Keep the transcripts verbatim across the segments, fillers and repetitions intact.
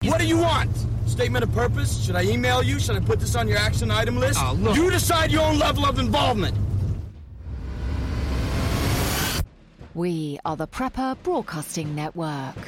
What do you want? Statement of purpose? Should I email you? Should I put this on your action item list? Oh, look. You decide your own level of involvement. We are the Prepper Broadcasting Network.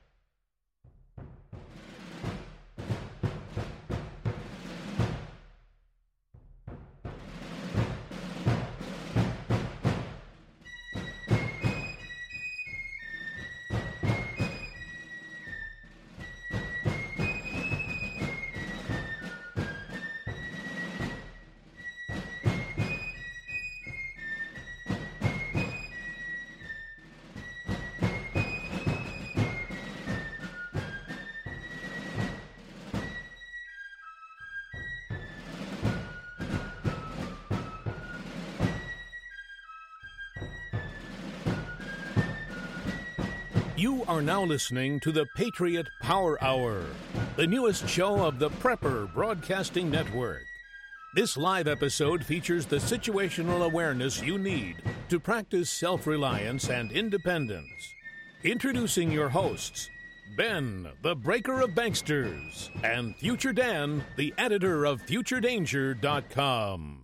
You are now listening to the Patriot Power Hour, the newest show of the Prepper Broadcasting Network. This live episode features the situational awareness you need to practice self-reliance and independence. Introducing your hosts, Ben, the Breaker of Banksters, and Future Dan, the editor of Future Danger dot com.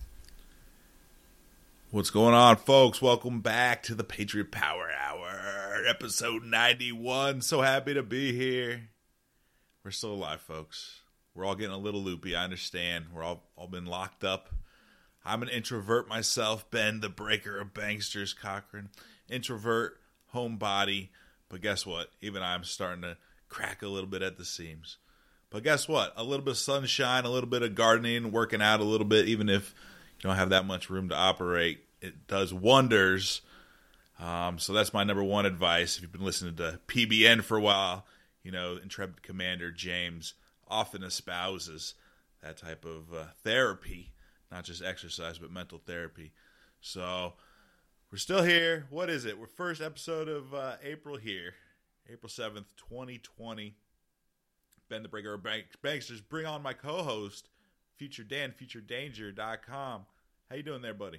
What's going on, folks? Welcome back to the Patriot Power Hour, episode ninety-one. So happy to be here. We're still alive, folks. We're all getting a little loopy, I understand. We're all, all been locked up. I'm an introvert myself, Ben, the Breaker of Banksters, Cochran. Introvert, homebody. But guess what? Even I'm starting to crack a little bit at the seams. But guess what? A little bit of sunshine, a little bit of gardening, working out a little bit, even if you don't have that much room to operate, it does wonders. Um, so that's my number one advice. If you've been listening to P B N for a while, you know, Intrepid Commander James often espouses that type of uh, therapy, not just exercise, but mental therapy. So we're still here. What is it? We're first episode of uh, April here, April seventh, twenty twenty. Ben the Breaker of Bank- Banksters. Bring on my co-host, Future Dan, Future Danger dot com. How you doing there, buddy?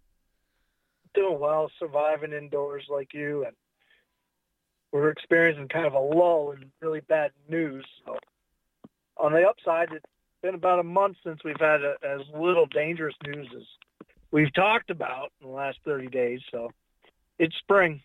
Doing well, surviving indoors like you, and we're experiencing kind of a lull in really bad news. So on the upside, it's been about a month since we've had a, as little dangerous news as we've talked about in the last thirty days, so it's spring.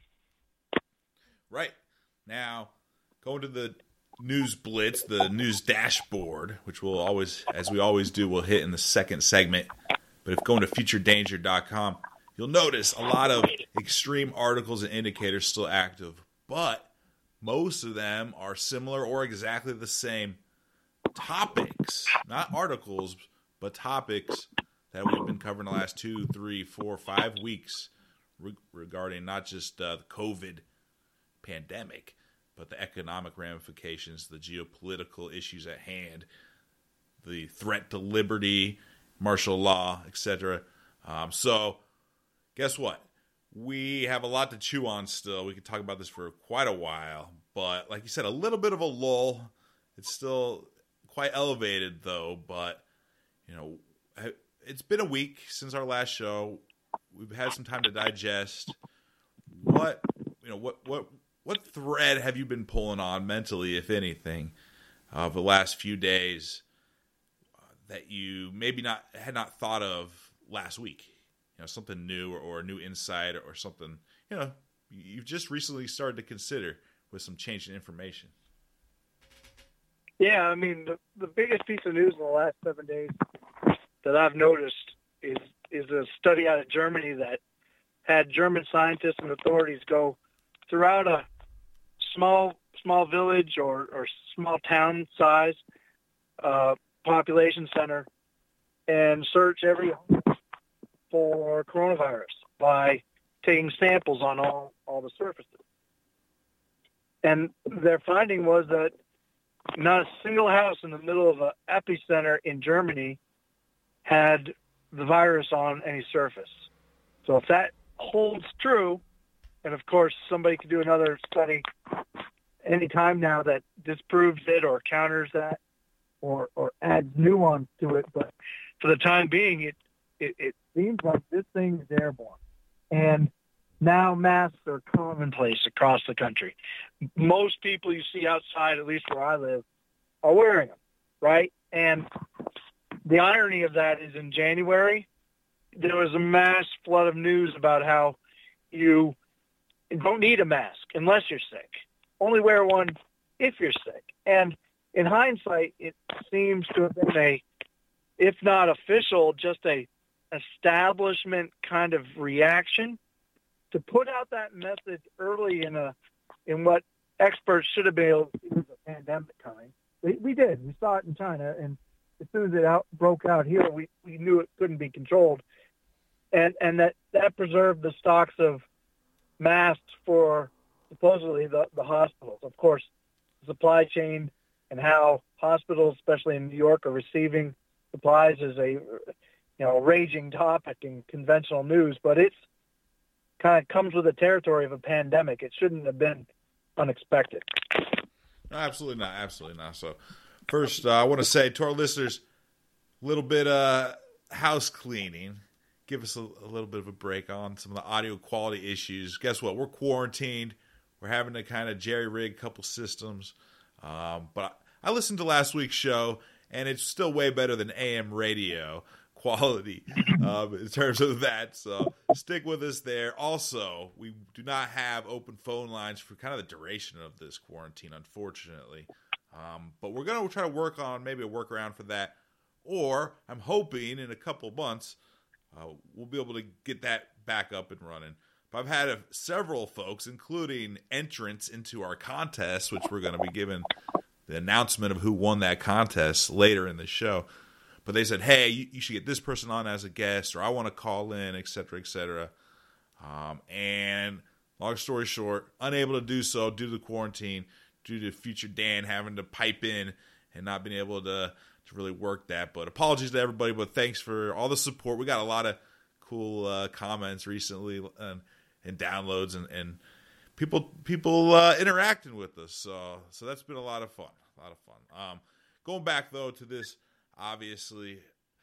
Right. Now, going to the news blitz, the news dashboard, which we'll always, as we always do, we'll hit in the second segment. But if going to Future Danger dot com, you'll notice a lot of extreme articles and indicators still active. But most of them are similar or exactly the same topics. Not articles, but topics that we've been covering the last two, three, four, five weeks re- regarding not just uh, the COVID pandemic, but the economic ramifications, the geopolitical issues at hand, the threat to liberty, martial law, et cetera. Um, so, guess what? We have a lot to chew on still. We could talk about this for quite a while. But, like you said, a little bit of a lull. It's still quite elevated, though. But, you know, it's been a week since our last show. We've had some time to digest. What, you know, what, what, what thread have you been pulling on mentally, if anything, of the last few days that you maybe not had not thought of last week? You know, something new or, or a new insight or something, you know, you've just recently started to consider with some change in information. Yeah, I mean, the, the biggest piece of news in the last seven days that I've noticed is is a study out of Germany that had German scientists and authorities go throughout a small small village or, or small town size uh, population center and search every home for coronavirus by taking samples on all, all the surfaces. And their finding was that not a single house in the middle of an epicenter in Germany had the virus on any surface. So if that holds true, and of course somebody could do another study any time now that disproves it or counters that or, or adds nuance to it, but for the time being, it, it, it seems like this thing is airborne. And now masks are commonplace across the country. Most people you see outside, at least where I live, are wearing them, right? And the irony of that is in January, there was a mass flood of news about how you don't need a mask unless you're sick. Only wear one if you're sick. And in hindsight, it seems to have been a, if not official, just a establishment kind of reaction to put out that message early in a in what experts should have been able to see was a pandemic coming. We, we did. We saw it in China, and as soon as it out, broke out here, we, we knew it couldn't be controlled. And and that, that preserved the stocks of masks for supposedly the, the hospitals. Of course, the supply chain and how hospitals, especially in New York, are receiving supplies is a you know raging topic in conventional news, but it's kind of comes with the territory of a pandemic. It shouldn't have been unexpected. No, absolutely not. Absolutely not. So first, uh, I want to say to our listeners, a little bit of uh, house cleaning. Give us a, a little bit of a break on some of the audio quality issues. Guess what? We're quarantined. We're having to kind of jerry-rig a couple systems. Um, but I, I listened to last week's show, and it's still way better than A M radio quality um, in terms of that. So stick with us there. Also, we do not have open phone lines for kind of the duration of this quarantine, unfortunately. Um, but we're going to try to work on maybe a workaround for that. Or I'm hoping in a couple months uh, we'll be able to get that back up and running. But I've had a, several folks, including entrants into our contest, which we're going to be giving the announcement of who won that contest later in the show. But they said, hey, you, you should get this person on as a guest, or I want to call in, et cetera, et cetera. Um, and long story short, unable to do so due to the quarantine, due to future Dan having to pipe in and not being able to, to really work that. But apologies to everybody, but thanks for all the support. We got a lot of cool uh, comments recently and, and downloads and, and people people uh, interacting with us. So, so that's been a lot of fun, a lot of fun. Um, going back, though, to this, obviously,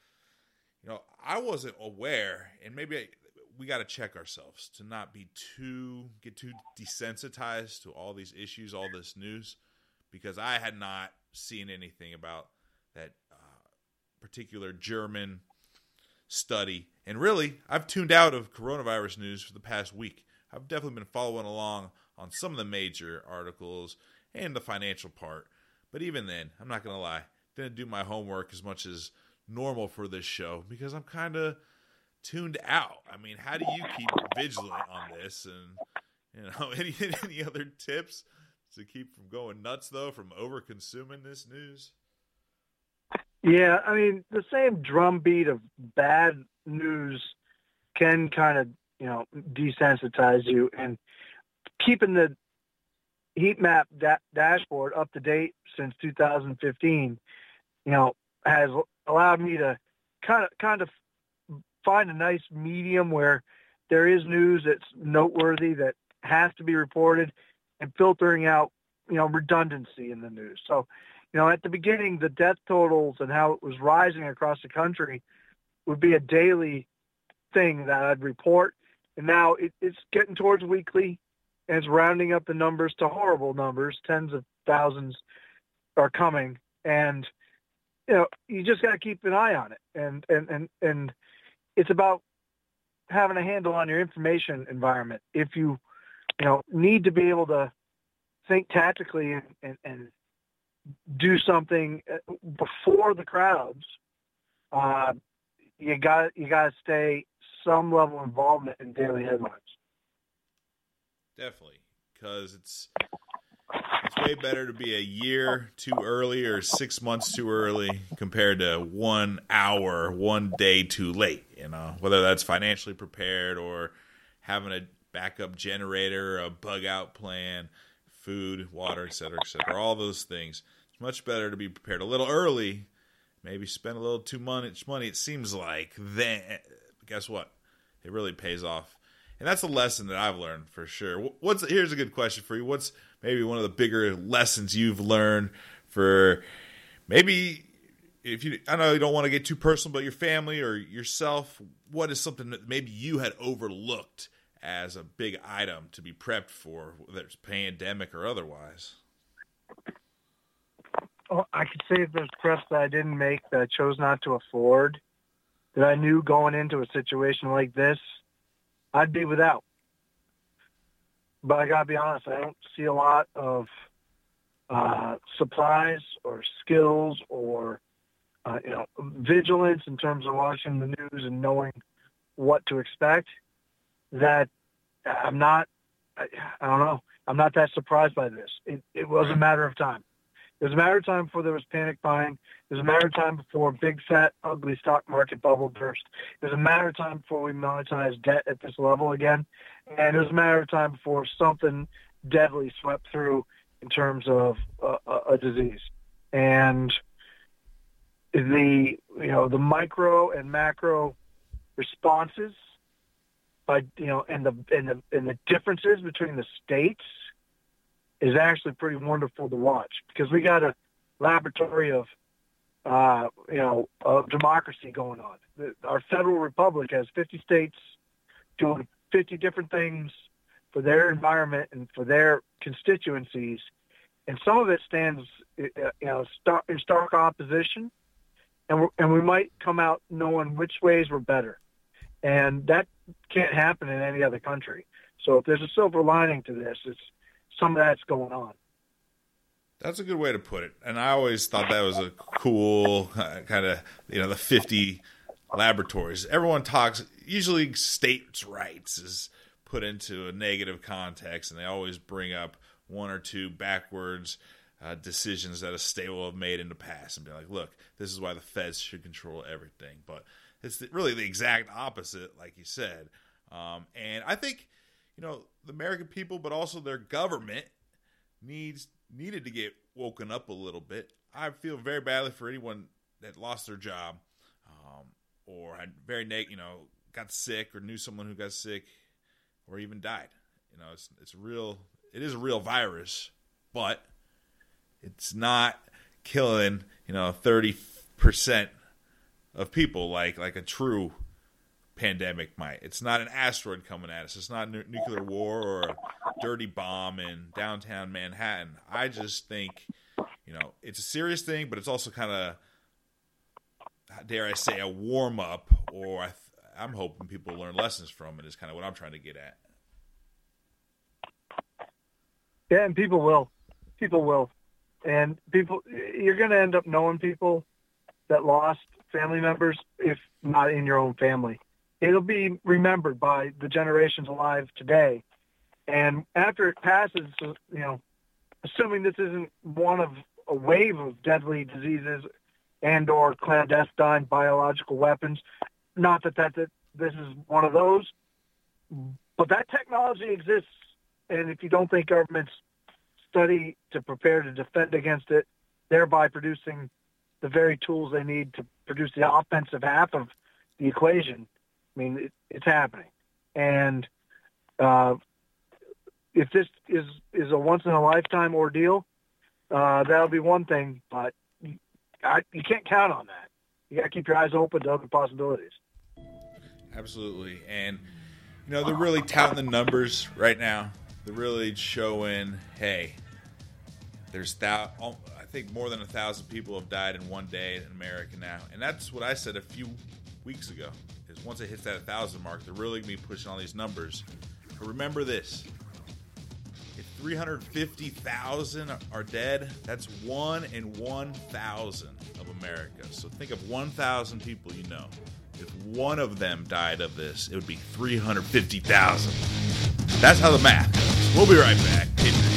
you know, I wasn't aware, and maybe I, we got to check ourselves to not be too, get too desensitized to all these issues, all this news, because I had not seen anything about that uh, particular German study. And really, I've tuned out of coronavirus news for the past week. I've definitely been following along on some of the major articles and the financial part. But even then, I'm not going to lie, didn't do my homework as much as normal for this show because I'm kind of tuned out. I mean, how do you keep vigilant on this? And, you know, any any other tips to keep from going nuts, though, from over-consuming this news? Yeah, I mean, the same drumbeat of bad news can kind of, you know, desensitize you. And keeping the heat map da- dashboard up to date since two thousand fifteen, you know, has allowed me to kind of kind of find a nice medium where there is news that's noteworthy that has to be reported and filtering out, you know, redundancy in the news. So, you know, at the beginning, the death totals and how it was rising across the country would be a daily thing that I'd report. And now it, it's getting towards weekly, and it's rounding up the numbers to horrible numbers. Tens of thousands are coming. And, you know, you just got to keep an eye on it. And, and, and, and it's about having a handle on your information environment. If you, you know, need to be able to think tactically and, and, and do something before the crowds, uh, you got you got to stay some level of involvement in daily headlines. Definitely, because it's it's way better to be a year too early or six months too early compared to one hour, one day too late. You know, whether that's financially prepared or having a backup generator, a bug out plan, food, water, et cetera, et cetera, all those things. It's much better to be prepared a little early, maybe spend a little too much money, it seems like. Then, guess what? It really pays off. And that's a lesson that I've learned for sure. What's Here's a good question for you. What's maybe one of the bigger lessons you've learned for maybe, if you, I know you don't want to get too personal, but your family or yourself, what is something that maybe you had overlooked as a big item to be prepped for, whether it's pandemic or otherwise? oh, I could say if there's prep that I didn't make that I chose not to afford, that I knew going into a situation like this, I'd be without. But I got to be honest, I don't see a lot of uh, supplies or skills or uh, you know, vigilance in terms of watching the news and knowing what to expect. That I'm not, I, I don't know, I'm not that surprised by this. It, it was a matter of time. It was a matter of time before there was panic buying. It was a matter of time before big, fat, ugly stock market bubble burst. It was a matter of time before we monetized debt at this level again. And it was a matter of time before something deadly swept through in terms of uh, a, a disease. And the, you know, the micro and macro responses by, you know, and the, and the, and the differences between the states is actually pretty wonderful to watch, because we got a laboratory of, uh, you know, of democracy going on. The, our federal republic has fifty states doing fifty different things for their environment and for their constituencies, and some of it stands, you know, star, in stark opposition, and we're, and we might come out knowing which ways were better, and that can't happen in any other country. So if there's a silver lining to this, it's some of that's going on. That's a good way to put it. And I always thought that was a cool uh, kind of, you know, the fifty laboratories. Everyone talks, usually states' rights is put into a negative context, and they always bring up one or two backwards uh, decisions that a state will have made in the past and be like, look, this is why the feds should control everything. But it's really the exact opposite, like you said. Um, and I think, you know, the American people, but also their government, needs needed to get woken up a little bit. I feel very badly for anyone that lost their job, um, or had very neg- you know, got sick, or knew someone who got sick, or even died. You know, it's it's real. It is a real virus, but it's not killing, you know, thirty percent of people like like a true pandemic might. It's not an asteroid coming at us. It's not a nuclear war or a dirty bomb in downtown Manhattan. I just think, you know, it's a serious thing, but it's also kind of, dare I say, a warm up, or I th- I'm hoping people learn lessons from it, is kind of what I'm trying to get at. Yeah, and people will. People will. And people, you're going to end up knowing people that lost family members, if not in your own family. It'll be remembered by the generations alive today. And after it passes, you know, assuming this isn't one of a wave of deadly diseases and or clandestine biological weapons, not that, that, that this is one of those, but that technology exists. And if you don't think governments study to prepare to defend against it, thereby producing the very tools they need to produce the offensive half of the equation, I mean, it, it's happening. And uh, if this is, is a once-in-a-lifetime ordeal, uh, that'll be one thing, but you, I, you can't count on that. You got to keep your eyes open to other possibilities. Absolutely. And, you know, they're really touting the numbers right now. They're really showing, hey, there's thou- I think more than a thousand people have died in one day in America now. And that's what I said a few weeks ago. Is once it hits that one thousand mark, they're really going to be pushing all these numbers. But remember this. If three hundred fifty thousand are dead, that's one in one thousand of America. So think of one thousand people you know. If one of them died of this, it would be three hundred fifty thousand. That's how the math goes. We'll be right back.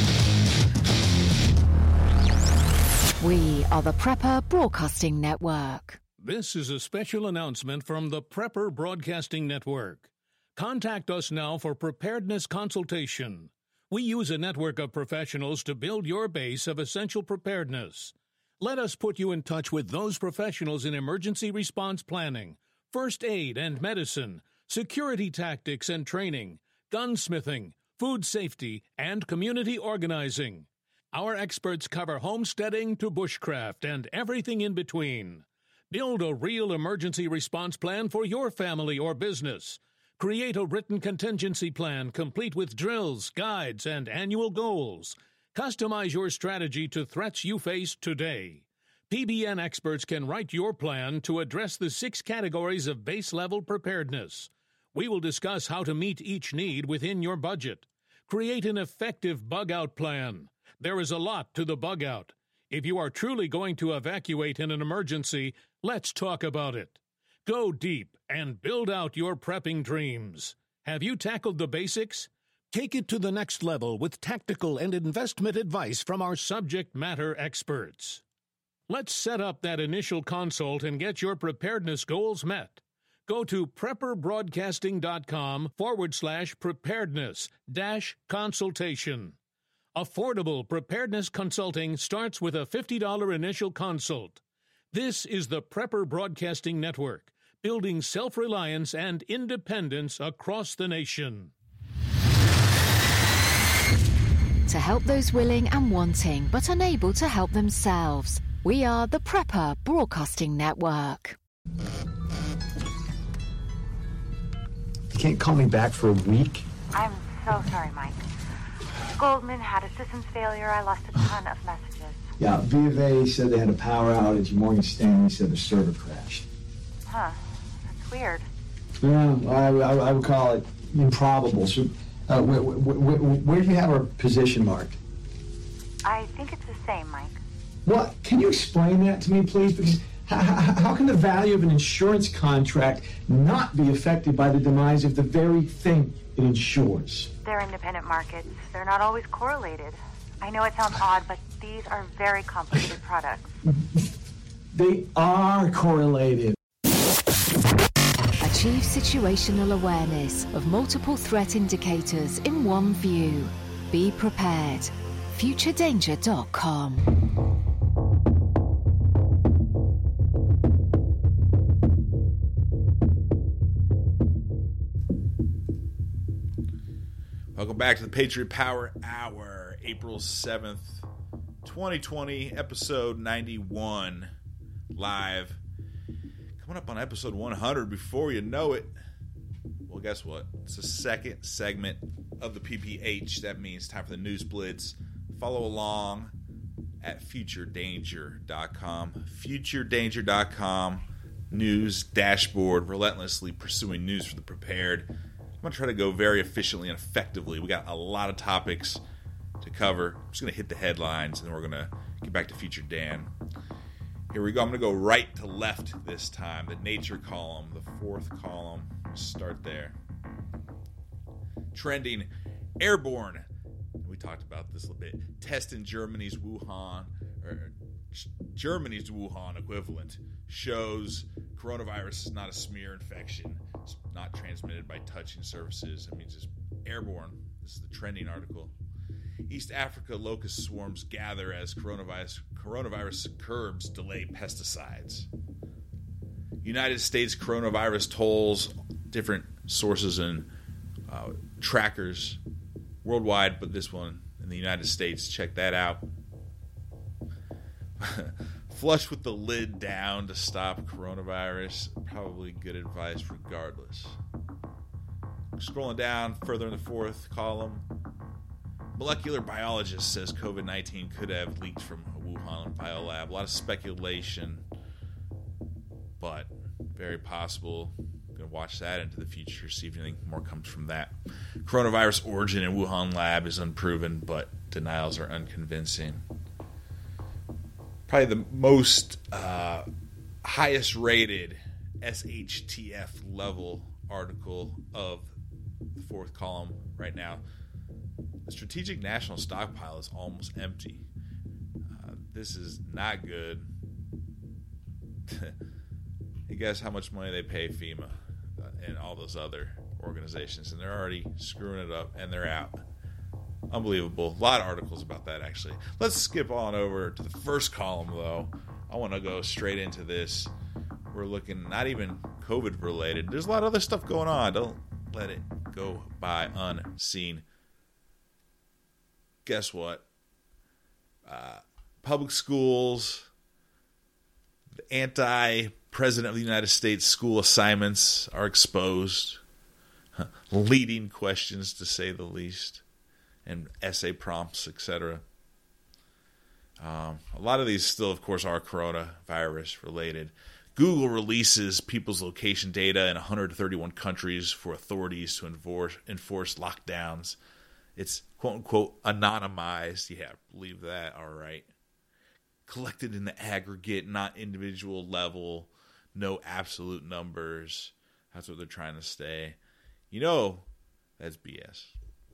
We are the Prepper Broadcasting Network. This is a special announcement from the Prepper Broadcasting Network. Contact us now for preparedness consultation. We use a network of professionals to build your base of essential preparedness. Let us put you in touch with those professionals in emergency response planning, first aid and medicine, security tactics and training, gunsmithing, food safety, and community organizing. Our experts cover homesteading to bushcraft and everything in between. Build a real emergency response plan for your family or business. Create a written contingency plan complete with drills, guides, and annual goals. Customize your strategy to threats you face today. P B N experts can write your plan to address the six categories of base-level preparedness. We will discuss how to meet each need within your budget. Create an effective bug-out plan. There is a lot to the bug-out. If you are truly going to evacuate in an emergency, let's talk about it. Go deep and build out your prepping dreams. Have you tackled the basics? Take it to the next level with tactical and investment advice from our subject matter experts. Let's set up that initial consult and get your preparedness goals met. Go to prepperbroadcasting.com forward slash preparedness dash consultation. Affordable preparedness consulting starts with a fifty dollars initial consult. This is the Prepper Broadcasting Network, building self-reliance and independence across the nation. To help those willing and wanting but unable to help themselves, we are the Prepper Broadcasting Network. You can't call me back for a week? I'm so sorry, Mike. Goldman had a systems failure. I lost a ton of messages. Yeah, B of A said they had a power outage. Morgan Stanley said the server crashed. Huh. That's weird. Yeah, I, I, I would call it improbable. So, uh, where, where, where, where do you have our position marked? I think it's the same, Mike. What? Can you explain that to me, please? Because how, how, how can the value of an insurance contract not be affected by the demise of the very thing it insures? They're independent markets. They're not always correlated. I know it sounds odd, but these are very complicated products. They are correlated. Achieve situational awareness of multiple threat indicators in one view. Be prepared. future danger dot com. Welcome back to the Patriot Power Hour, April seventh, twenty twenty, episode ninety-one, live. Coming up on episode one hundred before you know it. Well, guess what? It's the second segment of the P P H. That means time for the News Blitz. Follow along at future danger dot com. future danger dot com, news dashboard, relentlessly pursuing news for the prepared. I'm going to try to go very efficiently and effectively. We got a lot of topics to cover. I'm just going to hit the headlines, and then we're going to get back to Future Dan. Here we go. I'm going to go right to left this time. The Nature column, the fourth column. Start there. Trending, airborne. We talked about this a little bit. Test in Germany's Wuhan, or Germany's Wuhan equivalent, shows coronavirus is not a smear infection. It's not transmitted by touching surfaces. I mean, just airborne. This is the trending article. East Africa locust swarms gather as coronavirus coronavirus curbs delay pesticides. United States coronavirus tolls, different sources and uh, trackers worldwide, but this one in the United States, check that out. Flush with the lid down to stop coronavirus. Probably good advice regardless. Scrolling down further in the fourth column. Molecular biologist says COVID nineteen could have leaked from a Wuhan biolab. A lot of speculation, but very possible. Going to watch that into the future, see if anything more comes from that. Coronavirus origin in Wuhan lab is unproven, but denials are unconvincing. Probably the most uh, highest rated S H T F level article of the fourth column right now. The Strategic National Stockpile is almost empty. Uh, this is not good. You guess how much money they pay FEMA and all those other organizations, and they're already screwing it up, and they're out. Unbelievable. A lot of articles about that, actually. Let's skip on over to the first column, though. I want to go straight into this. We're looking not even COVID related. There's a lot of other stuff going on. Don't let it go by unseen. Guess what? Uh, public schools, the anti-president of the United States school assignments are exposed. Leading questions, to say the least. And essay prompts, et cetera. Um, a lot of these still, of course, are coronavirus related. Google releases people's location data in one hundred thirty-one countries for authorities to enforce, enforce lockdowns. It's quote-unquote anonymized. Yeah, believe that. All right. Collected in the aggregate, not individual level. No absolute numbers. That's what they're trying to say. You know, that's B S.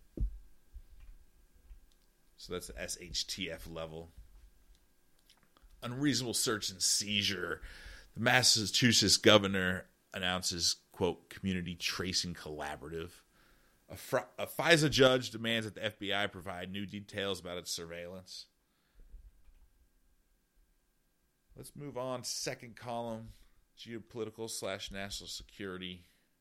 So that's the S H T F level. Unreasonable search and seizure. The Massachusetts governor announces, quote, community tracing collaborative. A, fr- a FISA judge demands that the F B I provide new details about its surveillance. Let's move on. Second column, geopolitical slash national security.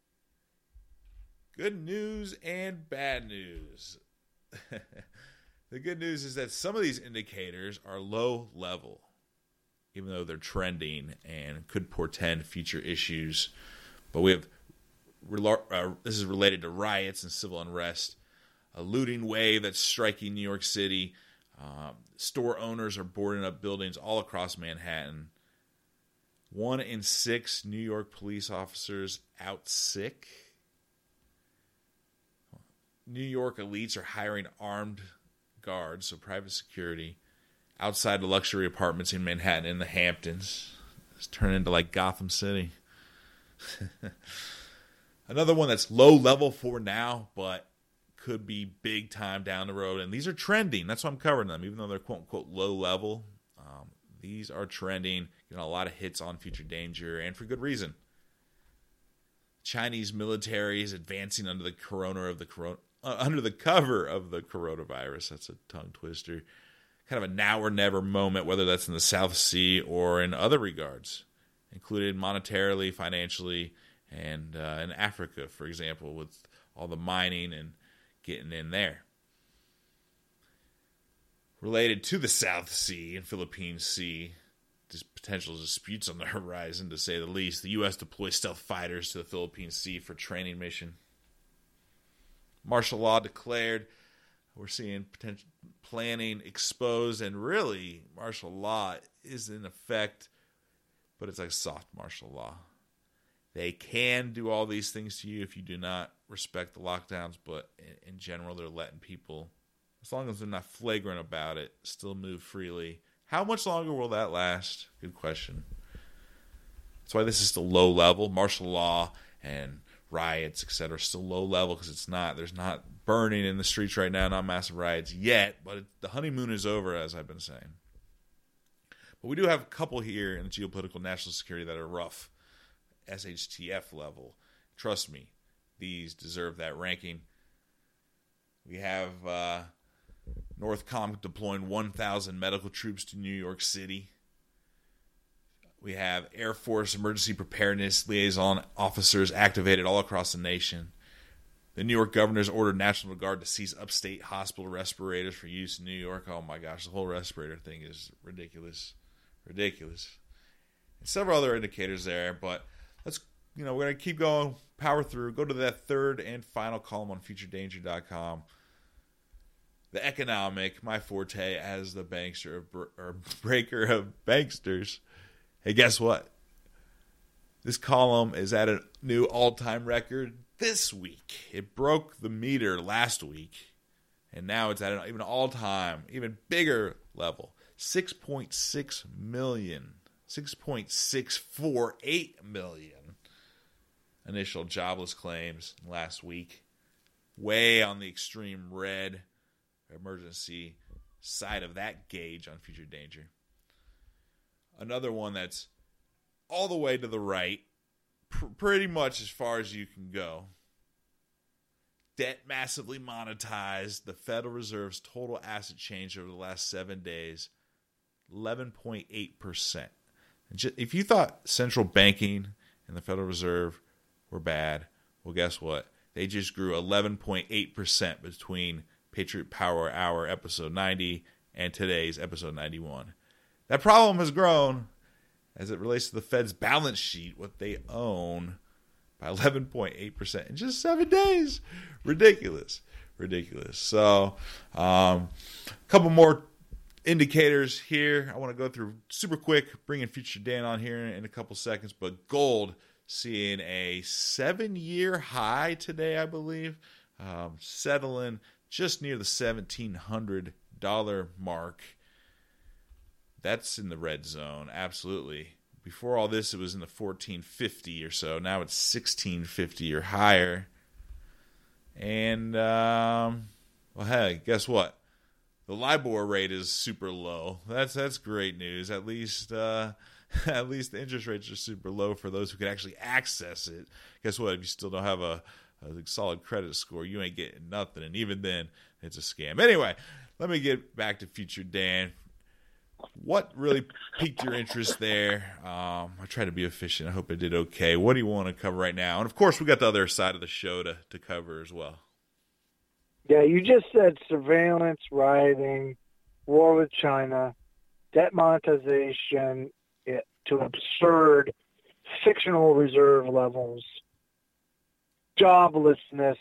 Good news and bad news. The good news is that some of these indicators are low level, even though they're trending and could portend future issues. But we have, uh, this is related to riots and civil unrest, a looting wave that's striking New York City. Um, store owners are boarding up buildings all across Manhattan. One in six New York police officers out sick. New York elites are hiring armed guards, so private security, outside the luxury apartments in Manhattan in the Hamptons. It's turning into like Gotham City. Another one that's low level for now, but could be big time down the road. And these are trending. That's why I'm covering them, even though they're quote unquote low level. Um, these are trending, getting a lot of hits on Future Danger, and for good reason. Chinese military is advancing under the corona of the corona, uh, under the cover of the coronavirus. That's a tongue twister. Kind of a now or never moment, whether that's in the South Sea or in other regards, included monetarily, financially, and uh, in Africa, for example, with all the mining and getting in there. Related to the South Sea and Philippine Sea, just potential disputes on the horizon, to say the least. The U S deploys stealth fighters to the Philippine Sea for training mission. Martial law declared. We're seeing potential planning exposed, and really, martial law is in effect, but it's like soft martial law. They can do all these things to you if you do not respect the lockdowns, but in, in general, they're letting people, as long as they're not flagrant about it, still move freely. How much longer will that last? Good question. That's why this is still low level. Martial law and riots, et cetera, still low level because it's not. There's not burning in the streets right now, not massive riots yet, but it, the honeymoon is over, as I've been saying. But we do have a couple here in the geopolitical national security that are rough. S H T F level. Trust me, these deserve that ranking. We have uh, Northcom deploying one thousand medical troops to New York City. We have Air Force emergency preparedness liaison officers activated all across the nation. The New York governor's ordered National Guard to seize upstate hospital respirators for use in New York. Oh my gosh, the whole respirator thing is ridiculous. Ridiculous. And several other indicators there, but let's, you know, we're going to keep going, power through, go to that third and final column on future danger dot com. The economic, my forte as the bankster of, or breaker of banksters. Hey, guess what? This column is at a new all-time record this week. It broke the meter last week, and now it's at an even all-time, even bigger level. six point six million. six point six four eight million initial jobless claims last week. Way on the extreme red emergency side of that gauge on Future Danger. Another one that's all the way to the right, pr- pretty much as far as you can go. Debt massively monetized. The Federal Reserve's total asset change over the last seven days, eleven point eight percent. If you thought central banking and the Federal Reserve were bad, well, guess what? They just grew eleven point eight percent between Patriot Power Hour episode ninety and today's episode ninety-one. That problem has grown as it relates to the Fed's balance sheet, what they own, by eleven point eight percent in just seven days. Ridiculous. Ridiculous. So, um, a couple more indicators here. I want to go through super quick, bringing Future Dan on here in a couple seconds. But gold seeing a seven-year high today, I believe, um, settling just near the seventeen hundred dollars mark. That's in the red zone, absolutely. Before all this, it was in the fourteen fifty or so. Now it's sixteen fifty or higher. And, um, well, hey, guess what? The LIBOR rate is super low. That's that's great news. At least, uh, at least the interest rates are super low for those who can actually access it. Guess what? If you still don't have a, a solid credit score, you ain't getting nothing. And even then, it's a scam. Anyway, let me get back to Future Dan. What really piqued your interest there? Um, I try to be efficient. I hope I did okay. What do you want to cover right now? And, of course, we got the other side of the show to, to cover as well. Yeah, you just said surveillance, rioting, war with China, debt monetization it, to absurd fictional reserve levels, joblessness,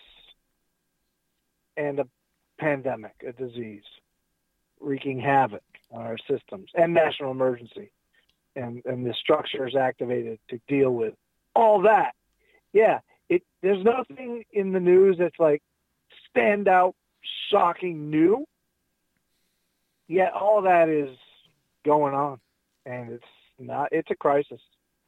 and a pandemic, a disease, wreaking havoc on our systems, and national emergency. And, and the structure is activated to deal with all that. Yeah, it, there's nothing in the news that's like standout, shocking, new. Yet all that is going on, and it's not. It's a crisis.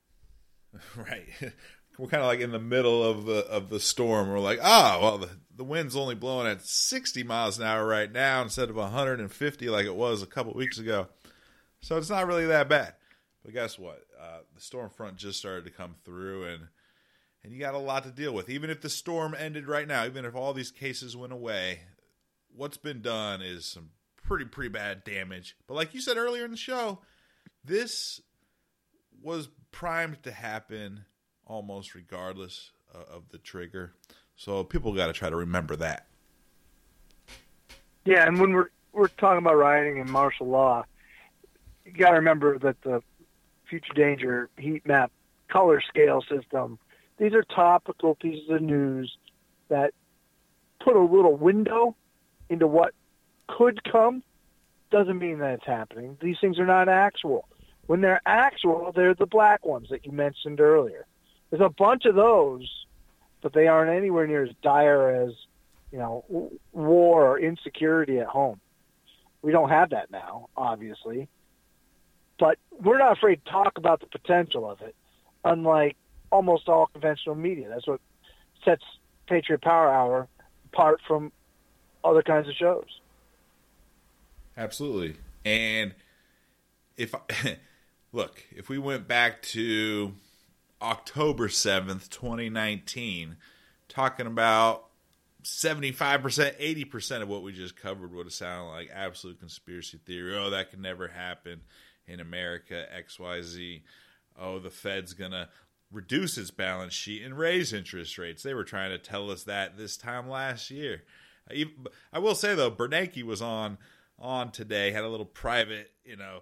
Right. We're kind of like in the middle of the of the storm. We're like, ah, oh, well, the, the wind's only blowing at sixty miles an hour right now instead of one hundred fifty like it was a couple weeks ago. So it's not really that bad. But guess what? Uh, the storm front just started to come through, and and you got a lot to deal with. Even if the storm ended right now, even if all these cases went away, what's been done is some pretty, pretty bad damage. But like you said earlier in the show, this was primed to happen almost regardless uh, of the trigger. So people got to try to remember that. Yeah, and when we're we're talking about rioting and martial law, you got to remember that the Future Danger heat map color scale system, these are topical pieces of news that put a little window into what could come. Doesn't mean that it's happening. These things are not actual. When they're actual, they're the black ones that you mentioned earlier. There's a bunch of those, but they aren't anywhere near as dire as, you know, war or insecurity at home. We don't have that now, obviously. But we're not afraid to talk about the potential of it, unlike almost all conventional media. That's what sets Patriot Power Hour apart from other kinds of shows. Absolutely. And if I, look, if we went back to October seventh, twenty nineteen, talking about seventy-five percent, eighty percent of what we just covered would have sounded like absolute conspiracy theory. Oh, that could never happen in America, X Y Z. Oh, the Fed's going to reduce its balance sheet and raise interest rates. They were trying to tell us that this time last year. I will say, though, Bernanke was on on today, had a little private, you know,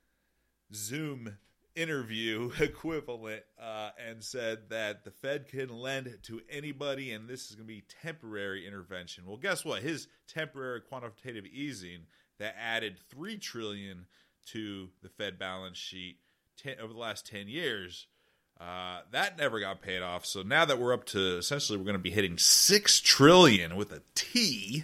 Zoom interview equivalent, uh, and said that the Fed can lend to anybody, and this is going to be temporary intervention. Well, guess what? His temporary quantitative easing that added three trillion dollars to the Fed balance sheet ten, over the last ten years, uh, that never got paid off. So now that we're up to, essentially, we're going to be hitting six trillion dollars with a T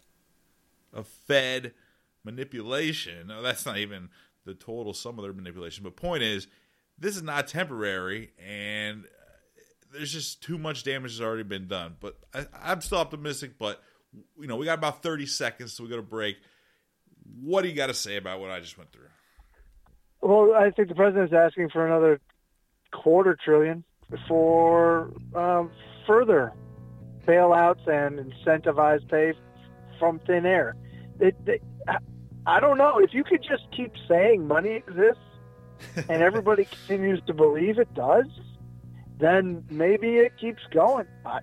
of Fed manipulation. No, that's not even the total sum of their manipulation. But point is, this is not temporary, and there's just too much damage has already been done. But I, I'm still optimistic, but you know, we got about thirty seconds, so we go to break. What do you got to say about what I just went through? Well, I think the president's asking for another quarter trillion for um, further bailouts and incentivized pay from thin air. It, it, I don't know. If you could just keep saying money exists and everybody continues to believe it does, then maybe it keeps going. I,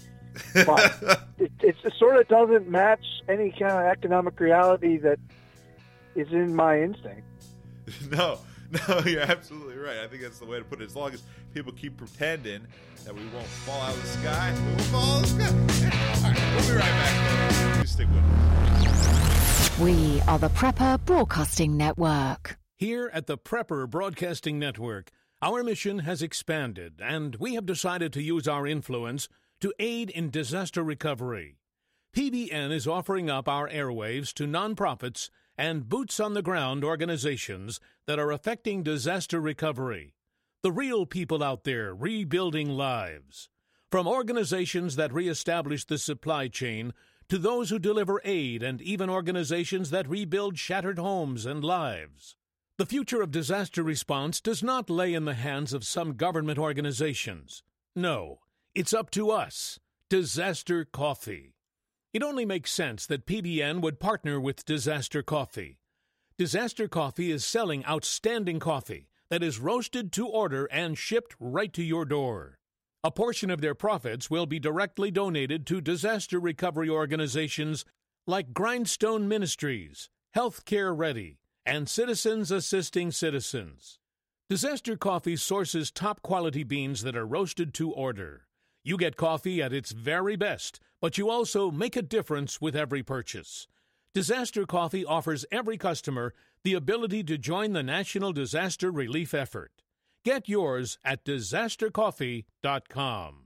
but it, it sort of doesn't match any kind of economic reality that is in my instinct. No, no, you're absolutely right. I think that's the way to put it. As long as people keep pretending that we won't fall out of the sky, we won't fall out of the sky. Yeah. All right, we'll be right back. You stick with us. We are the Prepper Broadcasting Network. Here at the Prepper Broadcasting Network, our mission has expanded, and we have decided to use our influence to aid in disaster recovery. P B N is offering up our airwaves to nonprofits and boots-on-the-ground organizations that are affecting disaster recovery. The real people out there rebuilding lives. From organizations that reestablish the supply chain to those who deliver aid and even organizations that rebuild shattered homes and lives. The future of disaster response does not lay in the hands of some government organizations. No, it's up to us, Disaster Coffee. It only makes sense that P B N would partner with Disaster Coffee. Disaster Coffee is selling outstanding coffee that is roasted to order and shipped right to your door. A portion of their profits will be directly donated to disaster recovery organizations like Grindstone Ministries, Healthcare Ready, and Citizens Assisting Citizens. Disaster Coffee sources top-quality beans that are roasted to order. You get coffee at its very best, but you also make a difference with every purchase. Disaster Coffee offers every customer the ability to join the national disaster relief effort. Get yours at disaster coffee dot com.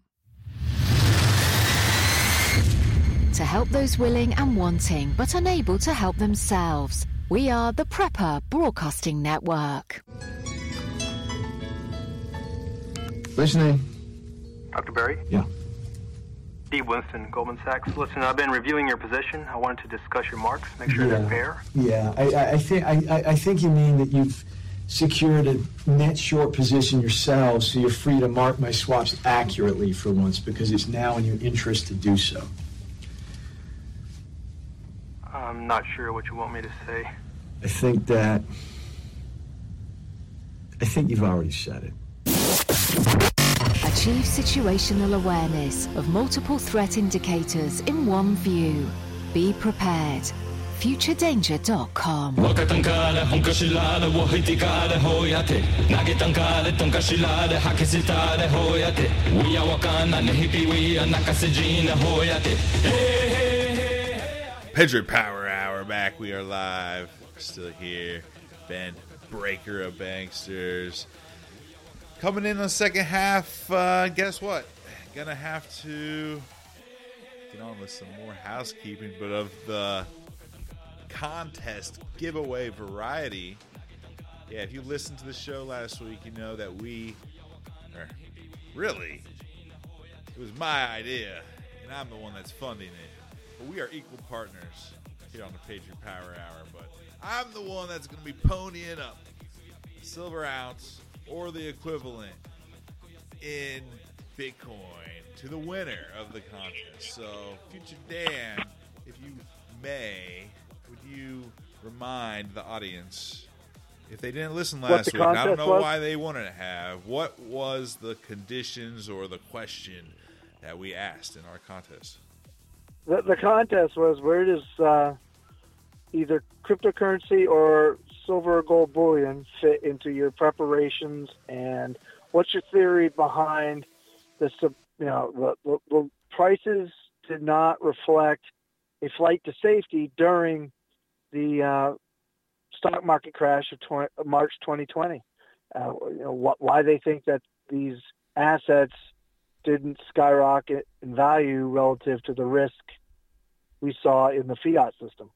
To help those willing and wanting but unable to help themselves, we are the Prepper Broadcasting Network. Listening. Doctor Berry? Yeah. Steve Winston, Goldman Sachs. Listen, I've been reviewing your position. I wanted to discuss your marks, make sure yeah. they're fair. Yeah, I, I, I think I, I think you mean that you've secured a net short position yourselves, so you're free to mark my swaps accurately for once, because it's now in your interest to do so. I'm not sure what you want me to say. I think that... I think you've already said it. Achieve situational awareness of multiple threat indicators in one view. Be prepared. future danger dot com. Patriot Power Hour back. We are live. We're still here. Ben Breaker of Banksters. Coming in on the second half, uh, guess what? Gonna have to get on with some more housekeeping, but of the contest giveaway variety. Yeah, if you listened to the show last week, you know that we, or really, it was my idea, and I'm the one that's funding it. But we are equal partners here on the Patriot Power Hour, but I'm the one that's going to be ponying up a silver ounce or the equivalent in Bitcoin to the winner of the contest. So, Future Dan, if you may, would you remind the audience, if they didn't listen last week, and I don't know was? why they wanted to have, what was the conditions or the question that we asked in our contest? The, the contest was, where does uh, either cryptocurrency or silver or gold bullion fit into your preparations, and what's your theory behind the, you know, the, the, the prices did not reflect a flight to safety during the uh, stock market crash of twenty, March twenty twenty. Uh, you know, wh- why they think that these assets didn't skyrocket in value relative to the risk we saw in the fiat system.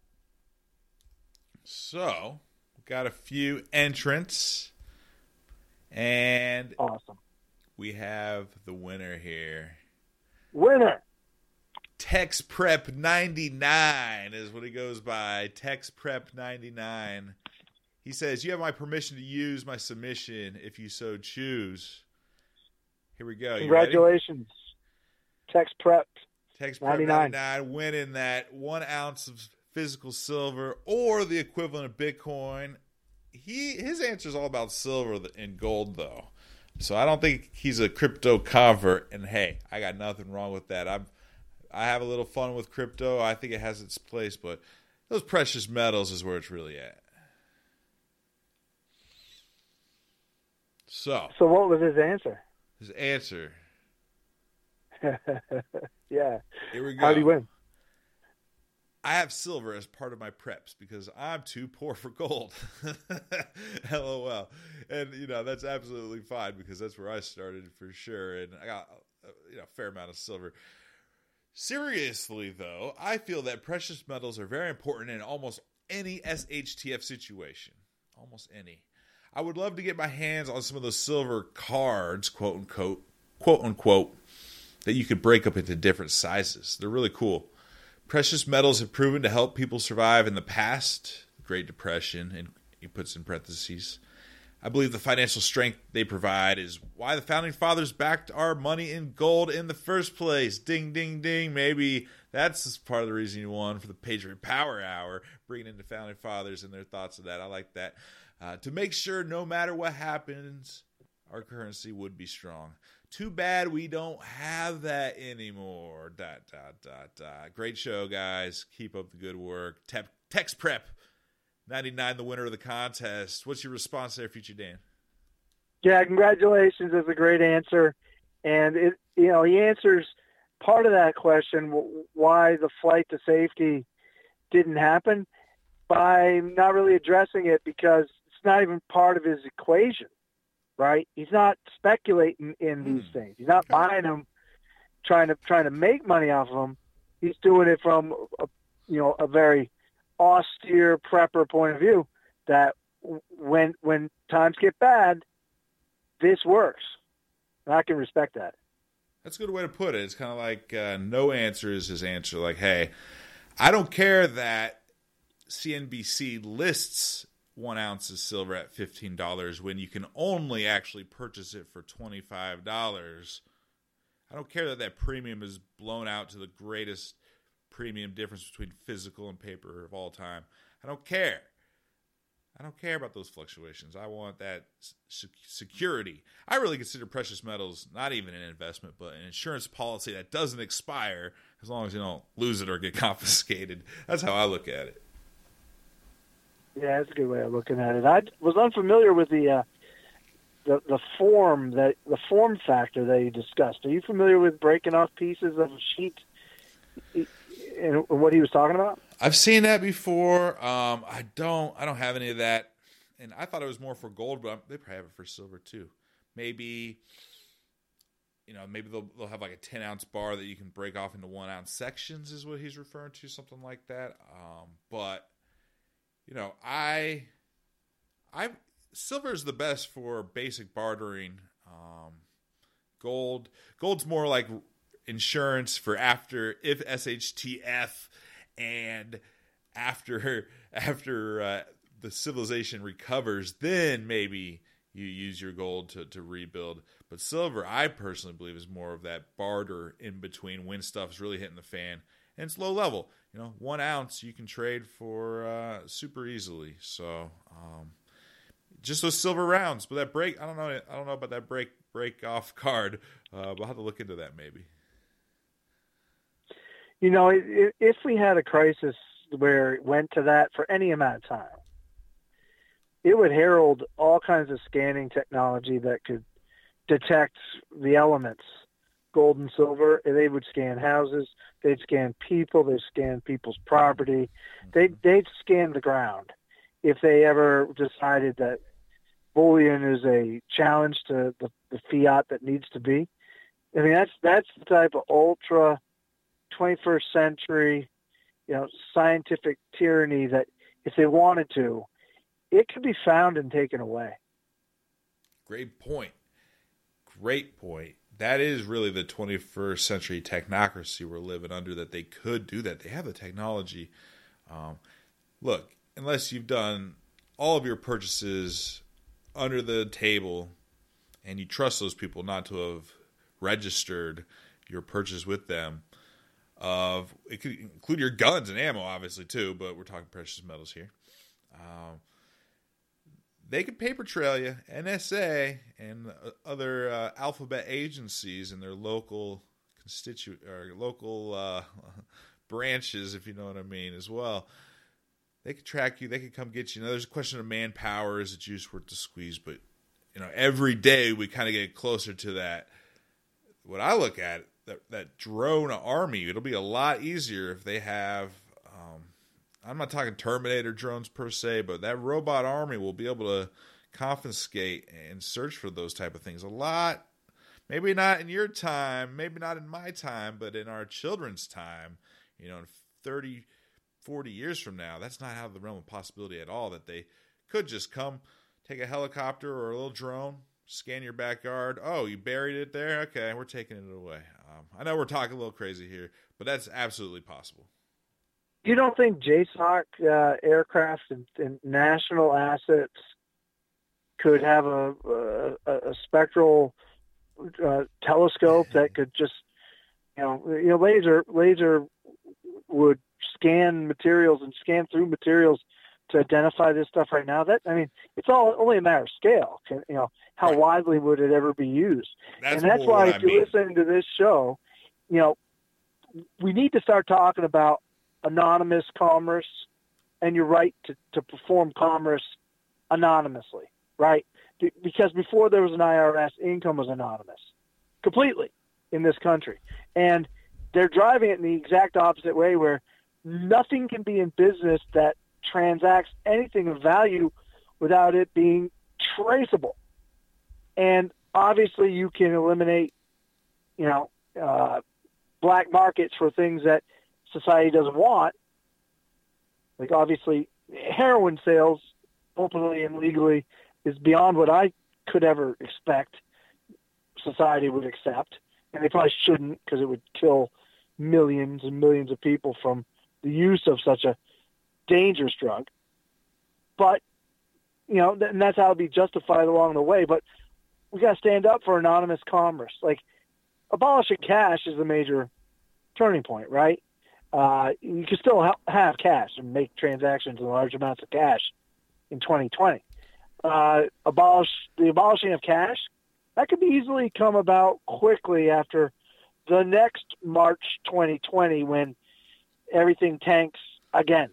So, we've got a few entrants, and awesome. We have the winner here. Winner! Tex Prep ninety-nine is what he goes by. Tex Prep ninety-nine. He says, you have my permission to use my submission if you so choose. Here we go. You Congratulations. Ready? Tex Prep. Tex Prep ninety-nine. ninety-nine winning that one ounce of physical silver or the equivalent of Bitcoin. He His answer is all about silver and gold, though. So I don't think he's a crypto convert. And hey, I got nothing wrong with that. I'm I have a little fun with crypto. I think it has its place, but those precious metals is where it's really at. So, so what was his answer? His answer. Yeah. Here we go. How'd he win? I have silver as part of my preps because I'm too poor for gold. LOL. And, you know, that's absolutely fine because that's where I started for sure. And I got, you know, a fair amount of silver. Seriously, though, I feel that precious metals are very important in almost any S H T F situation. Almost any. I would love to get my hands on some of those silver cards, quote unquote, quote unquote, that you could break up into different sizes. They're really cool. Precious metals have proven to help people survive in the past, Great Depression, and he puts in parentheses. I believe the financial strength they provide is why the Founding Fathers backed our money in gold in the first place. Ding, ding, ding. Maybe that's part of the reason you won for the Patriot Power Hour, bringing in the Founding Fathers and their thoughts of that. I like that. Uh, to make sure no matter what happens, our currency would be strong. Too bad we don't have that anymore. Dot, dot, dot, dot. Great show, guys. Keep up the good work. Te- Text Prep ninety-nine, the winner of the contest. What's your response there, Future Dan? Yeah, congratulations. That's a great answer. And, it, you know, he answers part of that question, why the flight to safety didn't happen, by not really addressing it because it's not even part of his equation. Right? He's not speculating in these mm. things. He's not buying them, trying to trying to make money off of them. He's doing it from a, you know, a very austere prepper point of view. That when when times get bad, this works. And I can respect that. That's a good way to put it. It's kind of like uh, no answer is his answer. Like, hey, I don't care that C N B C lists one ounce of silver at fifteen dollars when you can only actually purchase it for twenty-five dollars. I don't care that that premium is blown out to the greatest premium difference between physical and paper of all time. I don't care. I don't care about those fluctuations. I want that security. I really consider precious metals not even an investment, but an insurance policy that doesn't expire as long as you don't lose it or get confiscated. That's how I look at it. Yeah, that's a good way of looking at it. I was unfamiliar with the uh, the the form that the form factor that you discussed. Are you familiar with breaking off pieces of a sheet and what he was talking about? I've seen that before. Um, I don't. I don't have any of that, and I thought it was more for gold, but they probably have it for silver too. Maybe, you know, maybe they'll they'll have like a ten ounce bar that you can break off into one ounce sections, is what he's referring to, something like that. Um, but you know, I, I, silver is the best for basic bartering. Um, gold, gold's more like insurance for after if S H T F and after after uh, the civilization recovers, then maybe you use your gold to, to rebuild. But silver, I personally believe, is more of that barter in between when stuff's really hitting the fan. And it's low level. You know, one ounce you can trade for uh, super easily. So, um, just those silver rounds. But that break, I don't know. I don't know about that break break off card. Uh, we'll have to look into that maybe. You know, if, if we had a crisis where it went to that for any amount of time, it would herald all kinds of scanning technology that could detect the elements. Gold and silver, they would scan houses, they'd scan people, they'd scan people's property, they'd, they'd scan the ground. If they ever decided that bullion is a challenge to the, the fiat that needs to be. I mean, that's that's the type of ultra twenty-first century, you know, scientific tyranny that if they wanted to, it could be found and taken away. Great point. Great point. That is really the twenty-first century technocracy we're living under, that they could do that. They have the technology. Um, look, unless you've done all of your purchases under the table and you trust those people not to have registered your purchase with them, of it could include your guns and ammo, obviously, too, but we're talking precious metals here. Um, They could paper trail you, N S A and other uh, alphabet agencies and their local constituent or local uh, branches, if you know what I mean, as well. They could track you. They could come get you. Now, there's a question of manpower. Is the juice worth the squeeze? But you know, every day we kind of get closer to that. What I look at, that that drone army, it'll be a lot easier if they have um, I'm not talking Terminator drones per se, but that robot army will be able to confiscate and search for those type of things a lot. Maybe not in your time, maybe not in my time, but in our children's time, you know, in thirty, forty years from now, that's not out of the realm of possibility at all, that they could just come, take a helicopter or a little drone, scan your backyard. Oh, you buried it there? Okay, we're taking it away. Um, I know we're talking a little crazy here, but that's absolutely possible. You don't think J SOC uh, aircraft and, and national assets could have a, a, a spectral uh, telescope that could just, you know, you know, laser laser would scan materials and scan through materials to identify this stuff right now? That I mean, it's all only a matter of scale. You know, how right. widely would it ever be used? That's and that's why, if you're listening to this show, you know, we need to start talking about anonymous commerce, and you're right to, to perform commerce anonymously, right? Because before there was an I R S, income was anonymous completely in this country. And they're driving it in the exact opposite way, where nothing can be in business that transacts anything of value without it being traceable. And obviously you can eliminate, you know, uh, black markets for things that society doesn't want. Like obviously heroin sales openly and legally is beyond what I could ever expect society would accept. And they probably shouldn't, because it would kill millions and millions of people from the use of such a dangerous drug. But, you know, and that's how it'll be justified along the way. But we got to stand up for anonymous commerce. Like, abolishing cash is the major turning point, right? Uh, you can still ha- have cash and make transactions in large amounts of cash in twenty twenty. Uh, abolish the abolishing of cash, that could be easily come about quickly after the next March twenty twenty, when everything tanks again.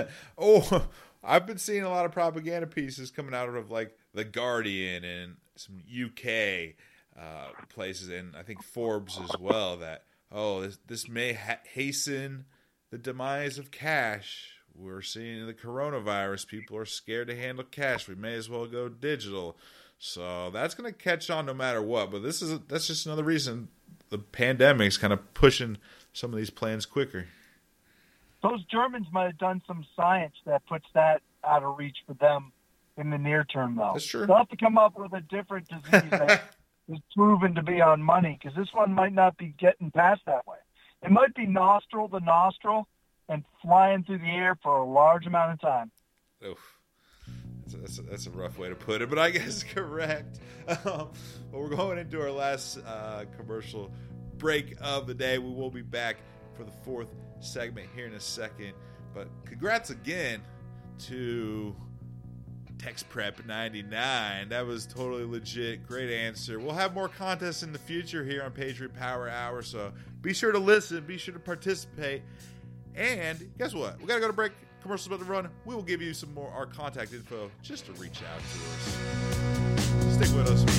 Oh, I've been seeing a lot of propaganda pieces coming out of like The Guardian and some U K uh, places, and I think Forbes as well, that, oh, this, this may ha- hasten the demise of cash. We're seeing the coronavirus. People are scared to handle cash. We may as well go digital. So that's going to catch on no matter what. But this is a, that's just another reason the pandemic's kind of pushing some of these plans quicker. Those Germans might have done some science that puts that out of reach for them in the near term, though. That's true. They'll have to come up with a different disease that is proven to be on money, because this one might not be getting past that way. It might be nostril to nostril and flying through the air for a large amount of time. Oof. That's a, that's, a, that's a rough way to put it, but I guess correct. Um, but we're going into our last uh, commercial break of the day. We will be back for the fourth segment here in a second. But congrats again to Tex Prep ninety-nine. That was totally legit. Great answer. We'll have more contests in the future here on Patriot Power Hour, so be sure to listen. Be sure to participate. And guess what? We got to go to break. Commercials about to run. We will give you some more our contact info just to reach out to us. Stick with us.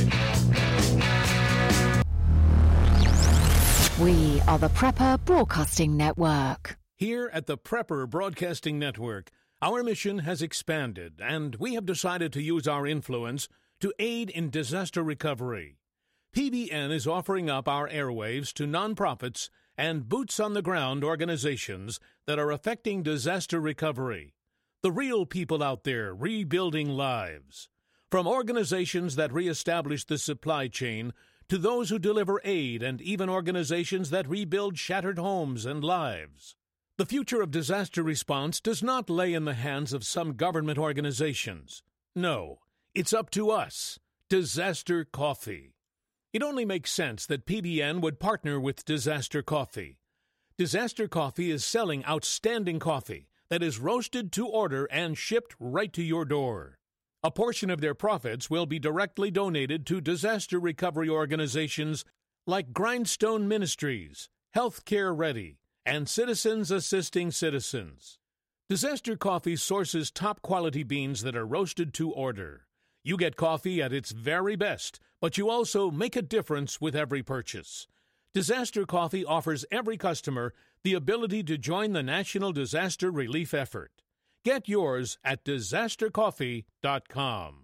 We are the Prepper Broadcasting Network. Here at the Prepper Broadcasting Network, our mission has expanded, and we have decided to use our influence to aid in disaster recovery. P B N is offering up our airwaves to nonprofits and boots-on-the-ground organizations that are affecting disaster recovery. The real people out there rebuilding lives. From organizations that reestablish the supply chain to those who deliver aid, and even organizations that rebuild shattered homes and lives. The future of disaster response does not lay in the hands of some government organizations. No, it's up to us, Disaster Coffee. It only makes sense that P B N would partner with Disaster Coffee. Disaster Coffee is selling outstanding coffee that is roasted to order and shipped right to your door. A portion of their profits will be directly donated to disaster recovery organizations like Grindstone Ministries, Healthcare Ready, and Citizens Assisting Citizens. Disaster Coffee sources top-quality beans that are roasted to order. You get coffee at its very best, but you also make a difference with every purchase. Disaster Coffee offers every customer the ability to join the national disaster relief effort. Get yours at disaster coffee dot com.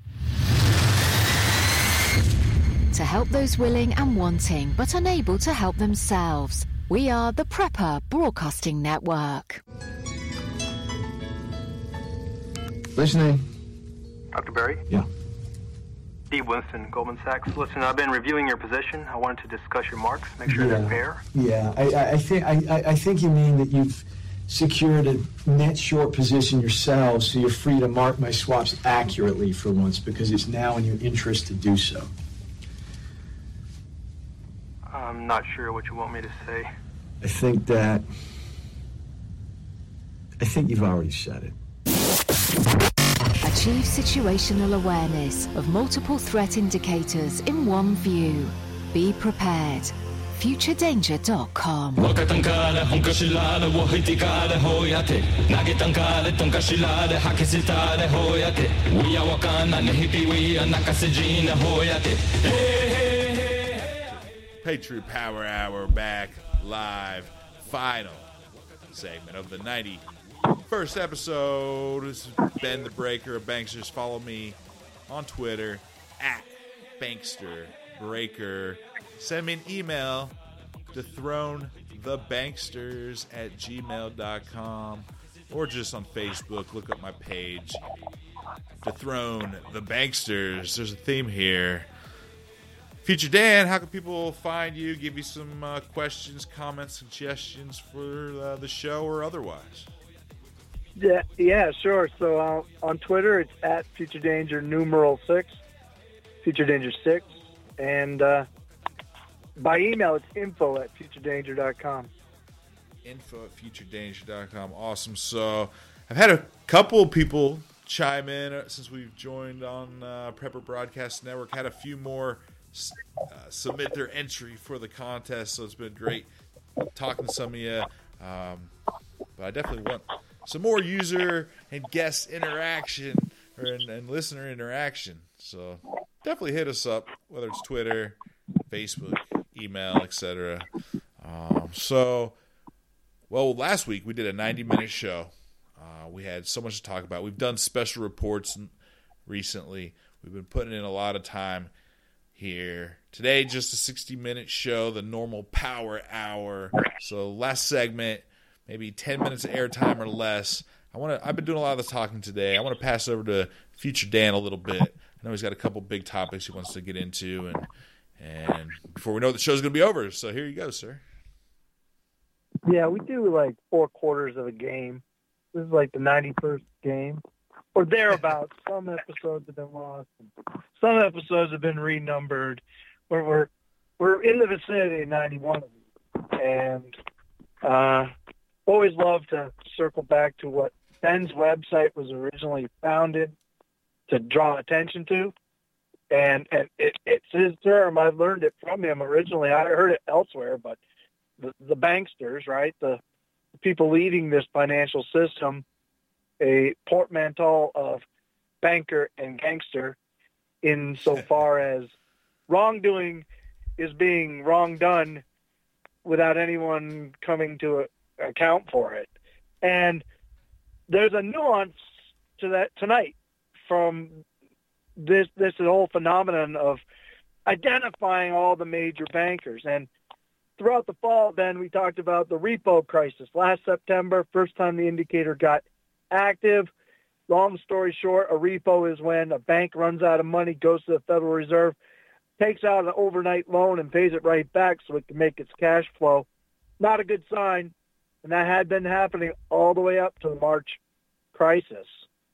To help those willing and wanting but unable to help themselves, we are the Prepper Broadcasting Network. Listening. Doctor Berry? Yeah. Steve Winston, Goldman Sachs. Listen, I've been reviewing your position. I wanted to discuss your marks, make sure yeah. they're fair. Yeah, I, I, I think I, I think you mean that you've secured a net short position yourselves, so you're free to mark my swaps accurately for once, because it's now in your interest to do so. I'm not sure what you want me to say. I think that... I think you've already said it. Achieve situational awareness of multiple threat indicators in one view. Be prepared. future danger dot com. Patriot Power Hour back live. Final segment of the ninety-first episode. This is Ben the Breaker of Banksters. Follow me on Twitter at Bankster Breaker. Send me an email to thronethebanksters at gmail dot com, or just on Facebook. Look up my page, Dethrone the Banksters. There's a theme here. Future Dan, how can people find you, give you some uh, questions, comments, suggestions for uh, the show or otherwise? Yeah, yeah, sure. So uh, on Twitter, it's at Future Danger numeral six, Future Danger six, and uh, by email, it's info at future danger dot com. Info at future danger dot com. Awesome. So I've had a couple of people chime in since we've joined on uh, Prepper Broadcast Network. Had a few more uh, submit their entry for the contest, so it's been great talking to some of you. Um, but I definitely want some more user and guest interaction or and, and listener interaction. So definitely hit us up, whether it's Twitter, Facebook, email, et cetera. Um, so, well, last week we did a ninety-minute show. Uh, we had so much to talk about. We've done special reports recently. We've been putting in a lot of time here. Today, just a sixty-minute show, the normal power hour. So last segment, maybe ten minutes of airtime or less. I want to. I've been doing a lot of the talking today. I want to pass over to Future Dan a little bit. I know he's got a couple big topics he wants to get into, and and before we know it, the show's going to be over. So here you go, sir. Yeah, we do like four quarters of a game. This is like the ninety-first game, or thereabouts. Some episodes have been lost. Some episodes have been renumbered. We're we're, we're in the vicinity of ninety-one of them. And uh, always love to circle back to what Ben's website was originally founded to draw attention to. And and it, it's his term. I learned it from him originally. I heard it elsewhere, but the, the banksters, right, the, the people leading this financial system, a portmanteau of banker and gangster, insofar as wrongdoing is being wrong done without anyone coming to a, account for it. And there's a nuance to that tonight from this this whole phenomenon of identifying all the major bankers. And throughout the fall, then, we talked about the repo crisis. Last September, first time the indicator got active. Long story short, a repo is when a bank runs out of money, goes to the Federal Reserve, takes out an overnight loan and pays it right back so it can make its cash flow. Not a good sign, and that had been happening all the way up to the March crisis.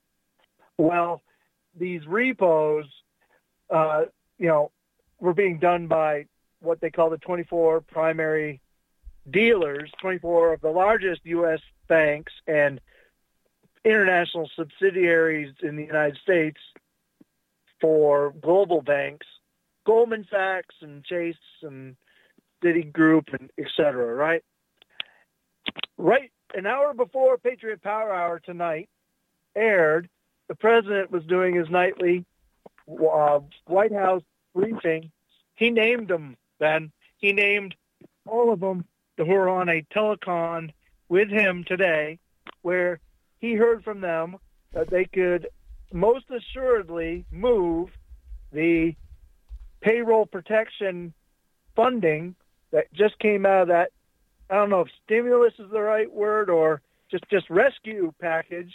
Well, these repos, uh, you know, were being done by what they call the twenty-four primary dealers, twenty-four of the largest U S banks and international subsidiaries in the United States for global banks, Goldman Sachs and Chase and Citigroup and et cetera, right? Right an hour before Patriot Power Hour tonight aired, the president was doing his nightly uh, White House briefing. He named them, Ben. He named all of them who are on a telecon with him today, where he heard from them that they could most assuredly move the payroll protection funding that just came out of that, I don't know if stimulus is the right word, or just, just rescue package,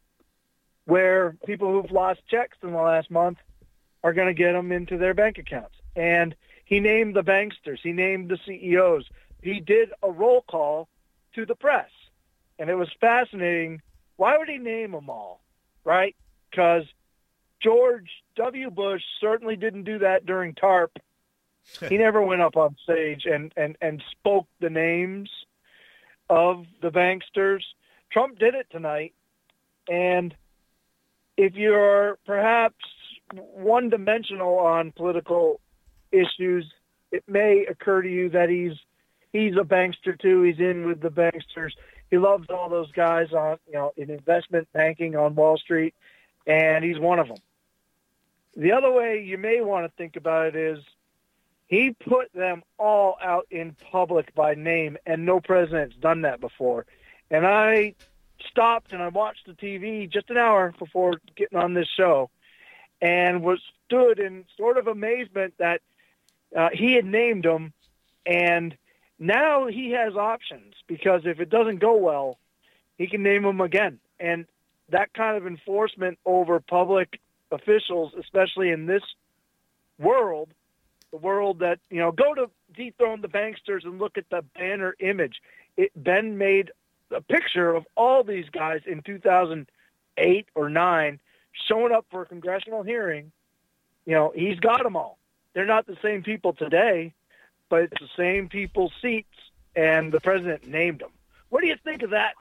where people who've lost checks in the last month are going to get them into their bank accounts. And he named the banksters. He named the C E Os. He did a roll call to the press. And it was fascinating. Why would he name them all, right? Because George W. Bush certainly didn't do that during TARP. He never went up on stage and, and, and spoke the names of the banksters. Trump did it tonight. And if you're perhaps one-dimensional on political issues, it may occur to you that he's he's a bankster too. He's in with the banksters. He loves all those guys on, you know, in investment banking on Wall Street, and he's one of them. The other way you may want to think about it is he put them all out in public by name, and no president's done that before. And I stopped and I watched the T V just an hour before getting on this show, and was stood in sort of amazement that uh, he had named them, and now he has options, because if it doesn't go well, he can name them again. And that kind of enforcement over public officials, especially in this world, the world that, you know, go to Dethrone the Banksters and look at the banner image. It, Ben made a picture of all these guys in two thousand eight or nine showing up for a congressional hearing. You know, he's got them all. They're not the same people today, but it's the same people's seats, and the president named them. What do you think of that,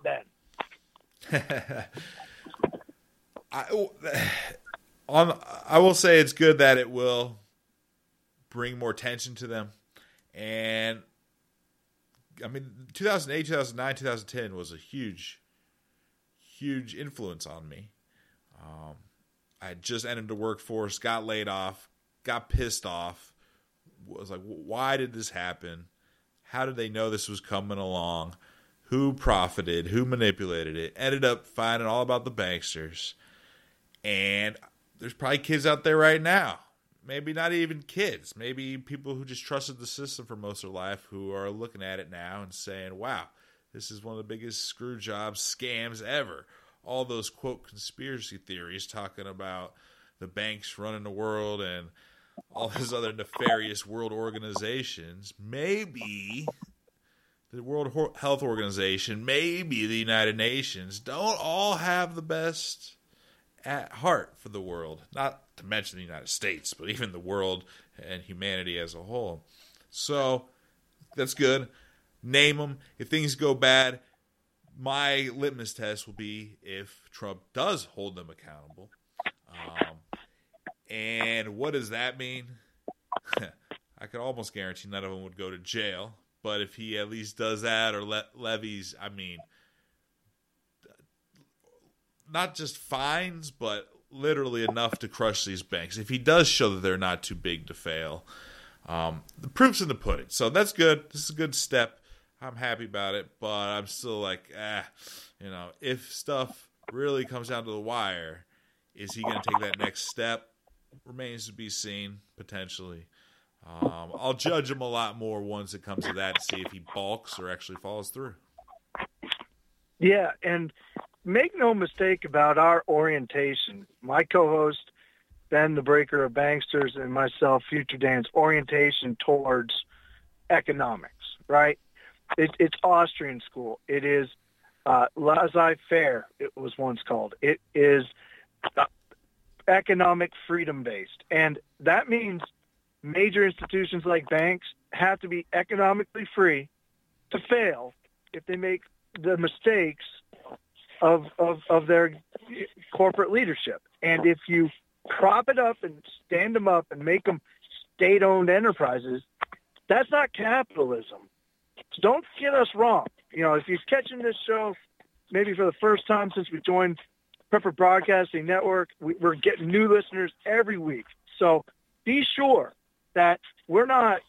Ben? I, on, I will say it's good that it will bring more attention to them. And, I mean, two thousand eight, two thousand nine, two thousand ten was a huge, huge influence on me. Um, I had just entered the workforce, got laid off, got pissed off. Was like, why did this happen? How did they know this was coming along? Who profited? Who manipulated it? Ended up finding all about the banksters. And there's probably kids out there right now. Maybe not even kids. Maybe people who just trusted the system for most of their life who are looking at it now and saying, wow, this is one of the biggest screw jobs, scams ever. All those, quote, conspiracy theories talking about the banks running the world and all these other nefarious world organizations. Maybe the World Health Organization, maybe the United Nations don't all have the best at heart for the world. Not to mention the United States, but even the world and humanity as a whole. So that's good. Name them. If things go bad, my litmus test will be if Trump does hold them accountable. Um, and what does that mean? I could almost guarantee none of them would go to jail. But if he at least does that or le- levies, I mean, not just fines, but literally enough to crush these banks. If he does show that they're not too big to fail, um, the proof's in the pudding. So that's good. This is a good step. I'm happy about it, but I'm still like, ah, you know, if stuff really comes down to the wire, is he going to take that next step? Remains to be seen, potentially. Um, I'll judge him a lot more once it comes to that to see if he balks or actually follows through. Yeah, and make no mistake about our orientation. My co-host, Ben the Breaker of Banksters, and myself, Future Dan's orientation towards economics, right? It, it's Austrian school. It is uh, laissez-faire, it was once called. It is uh, economic freedom-based. And that means major institutions like banks have to be economically free to fail if they make the mistakes of, of, of their corporate leadership. And if you prop it up and stand them up and make them state-owned enterprises, that's not capitalism. So don't get us wrong. You know, if you're catching this show maybe for the first time since we joined Prepper Broadcasting Network, we, we're getting new listeners every week. So be sure that we're not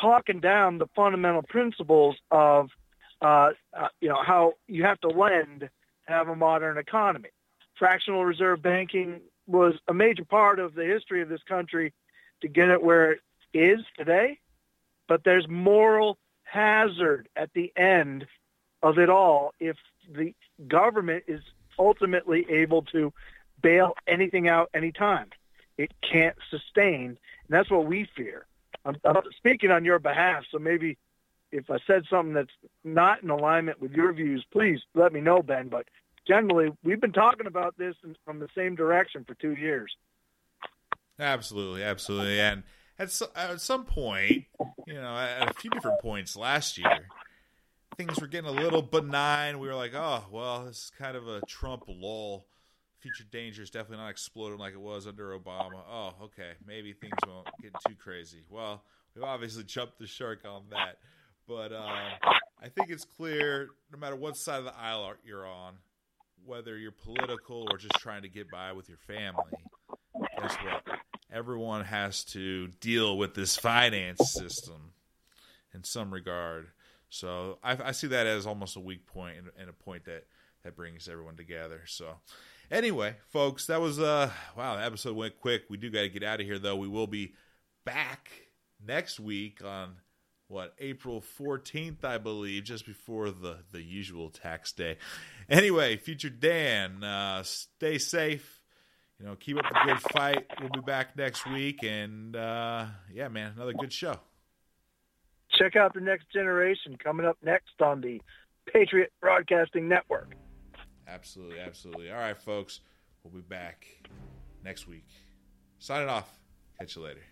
talking down the fundamental principles of, uh, uh, you know, how you have to lend to have a modern economy. Fractional reserve banking was a major part of the history of this country to get it where it is today, but there's moral hazard at the end of it all if the government is ultimately able to bail anything out anytime. It can't sustain, and that's what we fear. I'm, I'm speaking on your behalf, so maybe if I said something that's not in alignment with your views, please let me know, Ben. But generally, we've been talking about this in, from the same direction for two years. Absolutely, absolutely. And at, so, at some point, you know, at a few different points last year, things were getting a little benign. We were like, oh, well, this is kind of a Trump lull. Future danger is definitely not exploding like it was under Obama. Oh, okay, maybe things won't get too crazy. Well, we've obviously jumped the shark on that. But uh, I think it's clear, no matter what side of the aisle you're on, whether you're political or just trying to get by with your family, guess what? Everyone has to deal with this finance system in some regard. So I, I see that as almost a weak point and, and a point that, that brings everyone together. So anyway, folks, that was, uh, wow, the episode went quick. We do got to get out of here, though. We will be back next week on, what, April fourteenth, I believe, just before the, the usual tax day. Anyway, Future Dan, uh, stay safe. You know, keep up the good fight. We'll be back next week. And, uh, yeah, man, another good show. Check out The Next Generation coming up next on the Patriot Broadcasting Network. Absolutely, absolutely. All right, folks, we'll be back next week. Signing off. Catch you later.